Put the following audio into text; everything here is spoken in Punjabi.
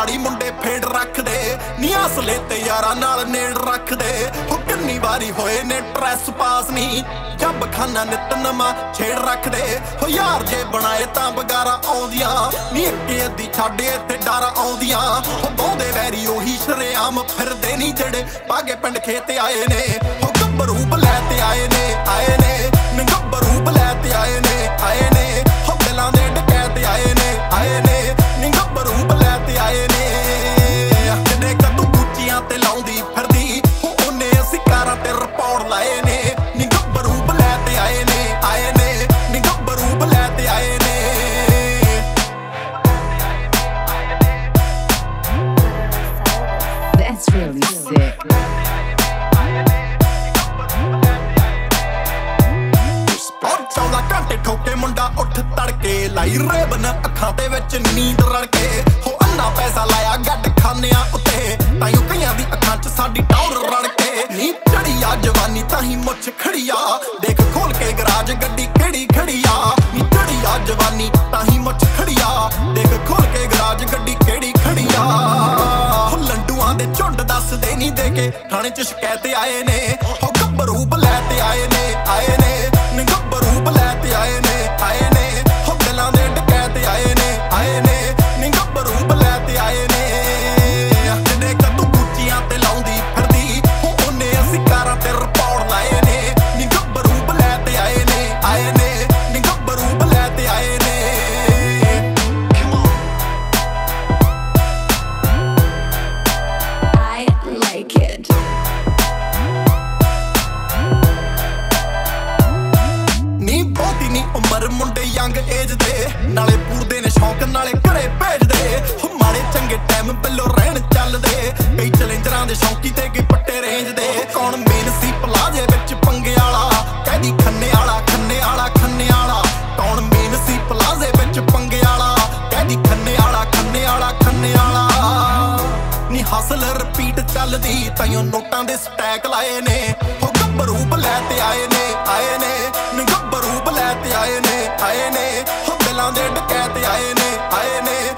ਵਾਰੀ ਮੁੰਡੇ ਫੇੜ ਰੱਖਦੇ ਨੀ ਅਸਲੇ ਤੇ ਯਾਰਾਂ ਨਾਲ ਨੇੜ ਰੱਖਦੇ ਹੋ ਕਿੰਨੀ ਵਾਰੀ ਹੋਏ ਨੇ ਟ੍ਰੈਸ ਪਾਸ ਨਹੀਂ ਜੱਬ ਖਾਨਾ ਨਿਤ ਨਵਾਂ ਛੇੜ ਰੱਖਦੇ ਹੋ ਯਾਰ ਜੇ ਬਣਾਏ ਤਾਂ ਬਗਾਰਾ ਆਉਂਦੀਆਂ ਨੀ ਅੱਗੇ ਅੱਧੀ ਛੱਡੇ ਇੱਥੇ ਡਰ ਆਉਂਦੀਆਂ ਹੋ ਬਹੁਦੇ ਵੈਰੀ ਉਹੀ ਸ਼ਰੇਆਮ ਫਿਰਦੇ ਨਹੀਂ ਜਿਹੜੇ ਬਾਗੇ ਪਿੰਡ ਖੇਤ ਆਏ ਨੇ ਹੋ ਗੱਭਰੂ ਬਲੈ ਤੇ ਆਏ ਨੇ ਨੀ ਗੱਭਰੂ ਬਲੈ ਤੇ ਆਏ ਨੇ ਹੋ ਦਿਲਾਂ ਦੇ ਡਕੈਤ ਆਏ ਨੇ ਨੀ ਗੱਭਰੂ ਬਲੈ ਤੇ ਆਏ ਨੇ ਜਿਹੜੇ ਕਦੋਂ ਗੁੱਚੀਆਂ ਤੇ ਲਾਉਂਦੀ ਫਿਰਦੀ ਉਹਨੇ ਅਸੀਂ ਕਾਰਾਂ ਤੇ ਰਿਪੋਰਟ ਲਾਏ ਨੇ ਨੀ ਗੱਭਰੂ ਬਲੈ ਤੇ ਆਏ ਨੇ ਨੀ ਗੱਭਰੂ ਬਲੈ ਤੇ ਆਏ ਨੇ That's really sick. ਘੰਟੇ ਠੋਕੇ ਮੁੰਡਾ ਉੱਠ ਤੜਕੇ ਲਾਈ ਰੇਬਨ ਅੱਖਾਂ ਦੇ ਵਿੱਚ ਨੀਂਦ ਰਲ ਕੇ ਹੋ ਅੰਨਾ ਪੈਸਾ ਲਾਇਆ ਗੱਡ ਖਾਨਿਆਂ ਉੱਤੇ ਤਾਈਓ ਕਈਆਂ ਦੀ ਅੱਖਾਂ 'ਚ ਸਾਡੀ ਟੌਰ ਰਲ ਕੇ ਨੀ ਚੜੀ ਆ ਜਵਾਨੀ ਤਾਂ ਹੀ ਮੁੱਛ ਖੜੀ ਆ ਦੇਖ ਖੋਲ ਕੇ ਗਰਾਜ ਗੱਡੀ ਕਿਹੜੀ ਖੜੀ ਆ ਨੀ ਚੜੀ ਆ ਜਵਾਨੀ ਤਾਂ ਹੀ ਮੁੱਛ ਖੜੀ ਆ ਦੇਖ ਖੋਲ ਕੇ ਗਰਾਜ ਗੱਡੀ ਕਿਹੜੀ ਖੜੀ ਆ ਹੋ ਲੰਡੂਆਂ ਦੇ ਝੁੰਡ ਦੱਸਦੇ ਨਹੀਂ ਦੇ ਕੇ ਥਾਣੇ 'ਚ ਸ਼ਿਕਾਇਤ ਆਏ ਨੇ ਹੋ ਗੱਭਰੂ ਬਲੈ ਤੇ ਆਏ ਨੇ ਨੀ ਗੱਭਰੂ ਬਲੈ ਤੇ ਆਏ ਨੇ ਹੋ ਦਿਲਾਂ ਦੇ ਡਕੈਤ ਆਏ ਨੇ ਨੀ ਗੱਭਰੂ ਬਲੈ ਤੇ ਆਏ ਨੇ ਜਿਹੜੇ ਕਦੋਂ ਗੁੱਚੀਆਂ ਤੇ ਲਾਉਂਦੀ ਫਿਰਦੀ ਉਹਨੇ ਅਸੀਂ ਕਾਰਾਂ ਤੇ ਰਿਪੋਰਟ ਲਾਏ ਨੇ ਨੀ ਗੱਭਰੂ ਬਲੈ ਤੇ ਆਏ ਨੇ ਨੀ ਗੱਭਰੂ ਬਲੈ ਤੇ ਆਏ ਨੇ I like it. ਨੀ ਬਹੁਤੀ ਨੀ ਉਮਰ ਮੁੰਡੇ ਯੰਗ ਏਜ ਦੇ ਨਾਲੇ ਪੂਰਦੇ ਨੇ ਸ਼ੌਂਕ ਨਾਲੇ ਘਰੇ ਭੇਜਦੇ ਹੋ ਮਾੜੇ ਚੰਗੇ ਟਾਈਮ ਪਹਿਲੋਂ ਰਹਿਣ ਚੱਲਦੇ ਕਈ ਚੈਲੰਜਰਾਂ ਦੇ ਸ਼ੌਂਕੀ ਤੇ ਕਈ ਪੱਟੇ ਰੇਂਜ ਦੇ ਕੌਣ ਮੇਨ ਸੀ ਪਲਾਜੇ ਵਿੱਚ ਪੰਗੇ ਵਾਲਾ ਕਹਿਦੀ ਖੰਨੇ ਵਾਲਾ ਕੌਣ ਮੇਨ ਸੀ ਪਲਾਜੇ ਵਿੱਚ ਪੰਗੇ ਵਾਲਾ ਕਹਿਦੀ ਖੰਨੇ ਵਾਲਾ ਨੀ ਹਸਲ ਰਿਪੀਟ ਚੱਲਦੀ ਤਾਈਓ ਨੋਟਾਂ ਦੇ ਸਟੈਕ ਲਾਏ ਨੇ ਹੋ ਗੱਭਰੂ ਬਲੈ ਤੇ ਆਏ ਨੇ ਨੀ ਗੱਭਰੂ ਬਲੈ ਤੇ ਆਏ ਨੇ ਹੋ ਦਿਲਾਂ ਦੇ ਡਕੈਤ ਆਏ ਨੇ